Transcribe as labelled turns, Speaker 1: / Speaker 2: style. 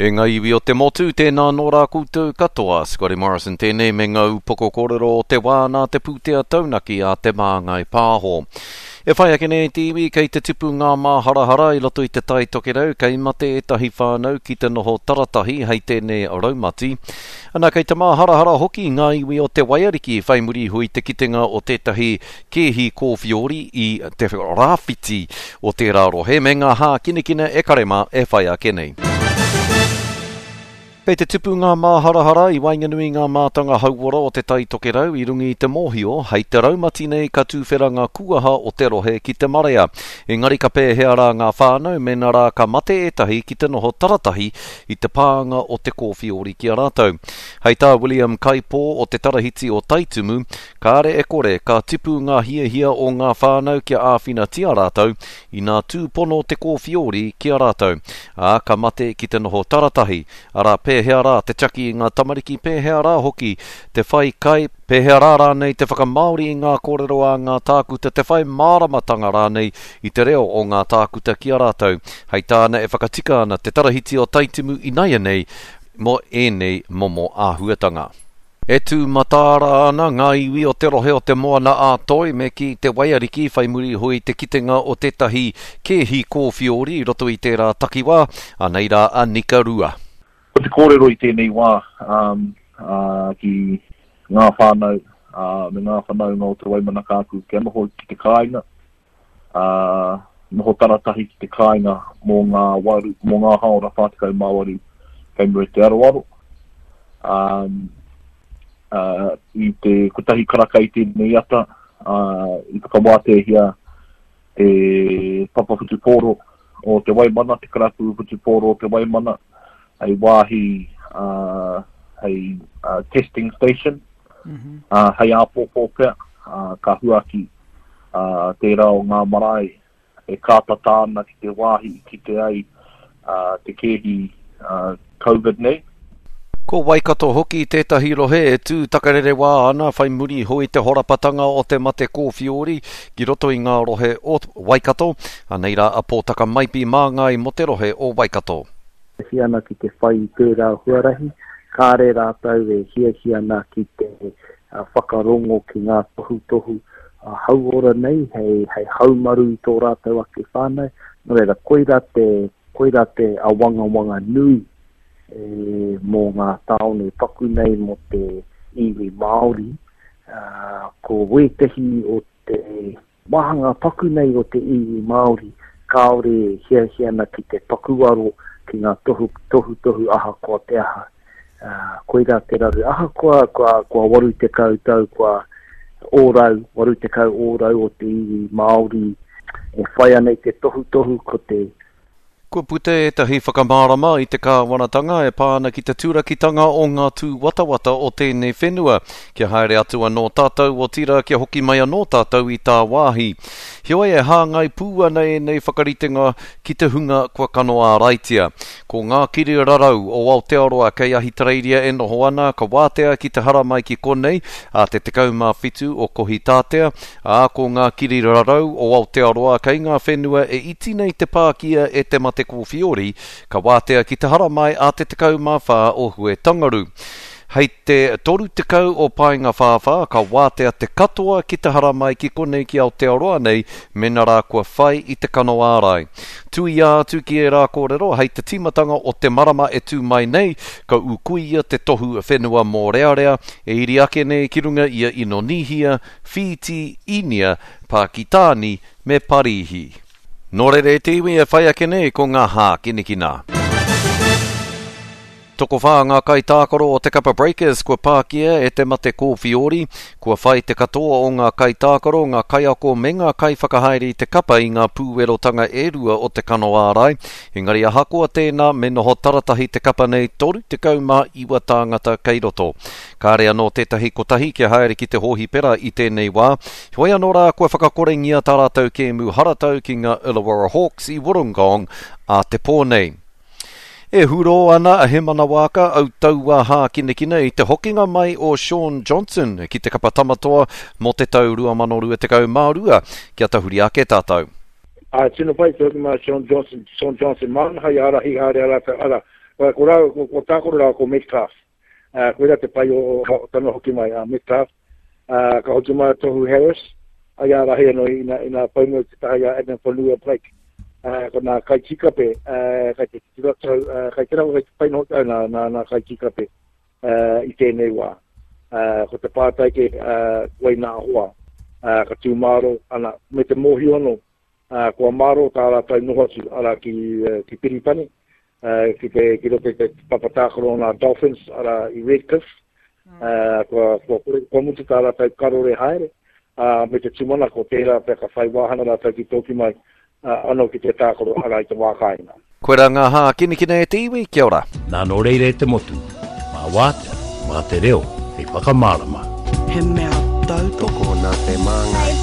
Speaker 1: E ngā iwi o te motu, tēnā nō rā koutou katoa. Scotty Morrison tēnei me ngā upoko kōrero o te wā nā te pūtea taunaki a te māngai pāho. E whai ake nei te iwi kei te tupu ngā mā harahara i loto i te tai tokerau, kei mate e tahi whānau ki te noho taratahi hei tēnei raumati. Ana kei te mā harahara hoki ngā iwi o te waiariki whai muri hui te kitenga o tētahi kehi kōwhiori i te rāwhiti o te rarohe me ngā hā kinekina e karema e whai ake nei. Kei te tupu ngā mā harahara i wainganui ngā mātanga hauora o te tai tokerau i rungi i te mōhio, hei te raumati nei ka tūwhera ngā kuaha o te rohe ki te marea. Engari ka pēhea rā ngā whānau, mena rā ka mate etahi ki te noho taratahi i te pāanga o te kōwhiori ki a rātou. Hei tā William Kaipo o te tarahiti o Taitumu, ka are e kore ka tipu ngā hiahia o ngā whānau ki a āwhina ti a rātou i ngā tūpono te kōwhiori ki a rātou. A ka mate ki te noho taratahi, ara pēhea rā te chaki i ngā tamariki, pēhea rā hoki te whai kai, pēhea rā rānei te whakamauri i ngā kōrero a ngā tākuta, te whai māramatanga rānei i te reo o ngā tākuta ki a rātou. Hei tāna e whakatika ana te tarahiti o Taitumu i naia nei mo enei momo āhuatanga. E tū matāra ana ngā iwi o te rohe o te moana a toi me ki te waiariki whai muri hui te kitenga o tētahi kehi kōwhiori i roto i tērā takiwā, anei rā a Nikarua.
Speaker 2: O te kōrero i tēnei wā ki ngā whānau, me ngā whanau ngā o te waimana kāku, kia noho ki te kāinga, noho taratahi ki te kāinga mō ngā waru, mō ngā haora whātikau māwaru, kei mua te aroaro. I te kutahi karaka i tēnei ata, i whakawātehia te papa whutupōro o te waimana, te karapu whutupōro o te waimana, hei wāhi, hei testing station, hei āpōpō pia, ka huaki tērā o ngā marae, e kātatāna ki te wāhi, ki te ai, te kehi COVID nei.
Speaker 1: Ko Waikato hoki tētahi rohe e tū takarere wā ana whai muri hoi te horapatanga o te mate kōwhiori ki roto i ngā rohe o Waikato, anei rā apōtaka maipi māngai mo te rohe o Waikato.
Speaker 3: Hiana ki te whai tērā huarahi, kāre rātau e hiana ki te whakarongo ki ngā tohu hauora nei, hei haumaru i tō rātau ake whānau, no reira koira te awanga nui, mō ngā taone paku nei mo te iwi Māori, ko wetehi o te wahanga paku nei o te iwi Māori, kaore hiana ki te pakuaro ki ngā tohu aha ko te aha. Koira te raru aha kua waru te kautau, kua ōrau, waru te kau ōrau o te iwi Māori, e whai anei te tohu ko te
Speaker 1: Kua pute e tahi whakamārama i te kāwanatanga e pāna ki te tūrakitanga o ngā tū watawata o tēnei whenua. Kia haere atua no tātou o tira kia hoki mai anō tātou i tā wāhi. Hioi e hāngai pūa nei whakaritenga ki te hunga kua kanoa raitia. Ko ngā kiri rarau o Aotearoa kei ahi tareiria e noho ana, ka wātea ki te haramai ki konei, a te tekau mā whitu o kohi tātea, a ko ngā kiri rarau o Aotearoa kei ngā whenua e iti nei te pākia e te mate kōwhiori, ka wātea ki te haramai a te tekau mā whā o Hue Tangaru. Hei te toru tekau o Painga Whāwhā, ka wātea te katoa ki te haramai ki konei ki Aotearoa nei, mena rā kua whai i te kano ārai. Tui ātu ki e rā kōrero, hei te timatanga o te marama e tū mai nei, ka ukuia te tohu whenua mō rea, e iri ake nei ki runga ia Inonihia, Fiti, Inia, Pakitāni me Parihi. Nō rere te iwi e whai ake nei ko ngā hā kinikina. Toko whā ngā kai tākoro o te Kapa Breakers kua pākia e te mate kōwhiori, kua whai te katoa o ngā kai tākoro, ngā kai ako me ngā kai whakahaere i te kapa i ngā pūerotanga e rua o te kano ārai. Engari ahakoa tēnā me noho taratahi te kapa nei toru te kaumā iwa tāngata kei roto. Kāre anō tētahi kotahi kia haere ki te hohi pera i tēnei wā. Hoi anō rā kua whakakorengia tā rātou ke mu haratau ki ngā Illawarra Hawks i Wollongong a te pōnei. E huro ana a he manawaka au taua hā kinekina i te hokinga mai o Shaun Johnson ki te kapa tamatoa mo te tau 2022 mārua kia tahuri ake tātou.
Speaker 4: Tino pai te hoki mai Shaun Johnson man hai ara hi haere ara ko tākoro rā ko Metcalf. Koe rā te pai o tano hoki mai Metcalf. Ka hoki mai Tohu Harris. Ai a rahi anō ina paimo te tahi a Edna Fonua Blake. Ko nā kai kikape, kai te tiratau, kai te rau kai te paino hoki au nā kai kikape I tēnei wā. Ko te pātaike wai nā hoa. Ka tū maro, ana me te mohi ono, kua maro tā rātai nohotu ara ki Piripani. Ki rote te papatākoro nā Dolphins ara I Redcliffe. Kua mutu tā rātai karore haere. Me te tumana ko tērā pe ka whai wāhana rātai ki tōki mai anō ki te tākoro ara I te wākainga.
Speaker 1: Koe rā ngā hā kinikina e te iwi, kia ora.
Speaker 5: Nā no reire te motu, mā wātea, mā te reo, hei whakamārama.
Speaker 6: He mea tau toko nā te manga.